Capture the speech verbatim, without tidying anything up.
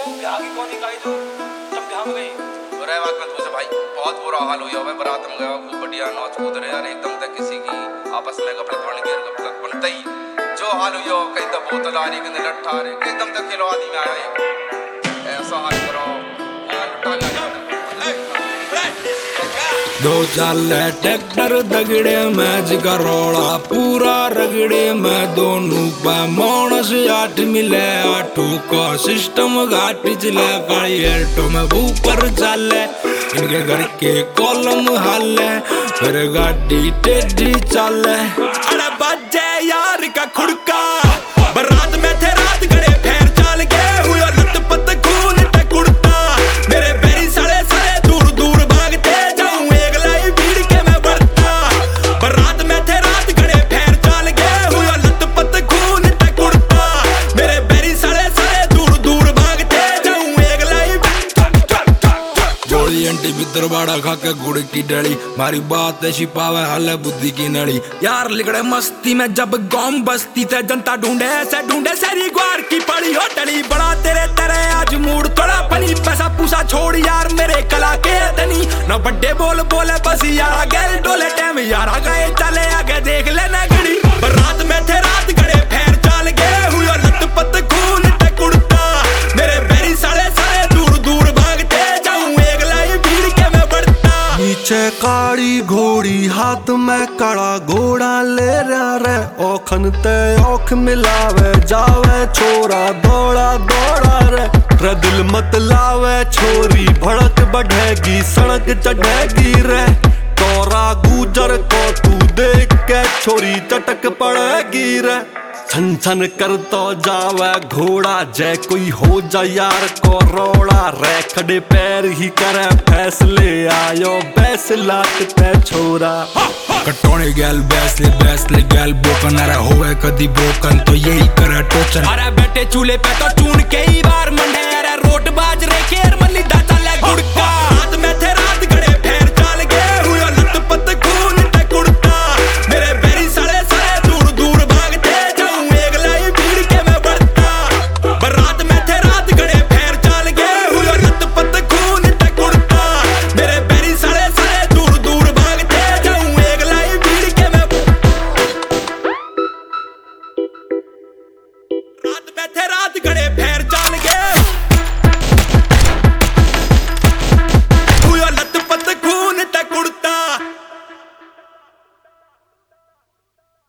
ब्याह की कौन निकाही जो तुम ब्याह में गई? अरे बात मत पूछो भाई, बहुत बुरा हाल हुआ है। बारात में गया खूब बढ़िया नाच कूद रहे यार, एकदम तक किसी की आपस में कपड़े थोड़ी देर कब तक बनते ही जो हाल हुआ, कहीं तो बोतल आ रही, कहीं लट्ठा आ रही, एकदम तक खिलो आदमी में आया एक ऐसा हाल करो लट्ठा गया। दो चाल ट्रैक्टर दगड़े में जिगर रोड़ा पूरा रगड़े में दोनों पे मानस आठ मिले आठों का सिस्टम घाटी चले गाड़ियों में ऊपर चले इनके घर के कॉलम हाले फिर गाड़ी टेढ़ी चले। अरे बजे यार का खुड़का बरात में थे रात गड़े फेर चाल के हुआ लत पत खून ते कुड़ता मेरे बेरी साले साले दूर दूर भागते जाऊं एक लाई भीड़ के मैं बढ़ता बरात में थे रात गड़े फेर चाल के हुआ लत पत खून ते कुड़ता मेरे बेरी साले साले दूर दूर भागते जाऊं एक लाई गोली अंटी भीतर बाड़ा खा के गुड़ की डली मारी बात ऐसी पावे हले बुद्धि की नली यार लिगड़े मस्ती में जब गांव बस्ती थे जनता ढूंढे ऐसे ढूंढे सारी ग्वार की पड़ी हो टली बड़ा तेरे तेरे आज मूड थोड़ा पनी पैसा पूसा छोड़ यार मेरे कला के धनी न बड्डे बोल बोले बस यारा गैल डोले टाइम यारा गए चले आगे देख लेना गड़ी रात में थे रात गड़े फेर चाल गए हुआ लत पत खून ते कुड़ता मेरे बेरी साले साले दूर दूर भागते जाऊं एक लाई भीड़ के मैं बढ़ता नीचे काली घोड़ी हाथ में कड़ा घोड़ा ले रहा रे ओखन ते ओख मिलावे जावे छोरा दौड़ा दौड़ा रे रे दिल मत लावे छोरी भड़क बढ़ेगी सड़क चढ़ेगी रे तोरा गुजर को तू देख के छोरी चटक पड़ेगी रे छन छन कर तो जावे घोड़ा जय कोई हो जा यार को रोड़ा रे खड़े पैर ही करे फैसले आयो बैस लाट पे छोरा कटोने गैल बैसले बैसले गैल बोकन अरे होवे कदी बोकन तो यही करे टोचन अरे बेटे चूल्हे पे तो चून के ही बार मंडे अरे रोट बाज रे केर मल्ली दाता ले गुड़का रात में थे रात गड़े फेर चाल गए हुआ लत पत खून ते कुड़ता मेरे बेरी साले साले दूर दूर भागते जाऊं एक लाई भीड़ के मैं बढ़ता बरात में थे रात गड़े फेर चाल गए हुआ लत पत खून ते कुड़ता मेरे बेरी साले साले दूर दूर भागते जाऊं एक लाई भीड़ के मैं रात में थे रात गड़े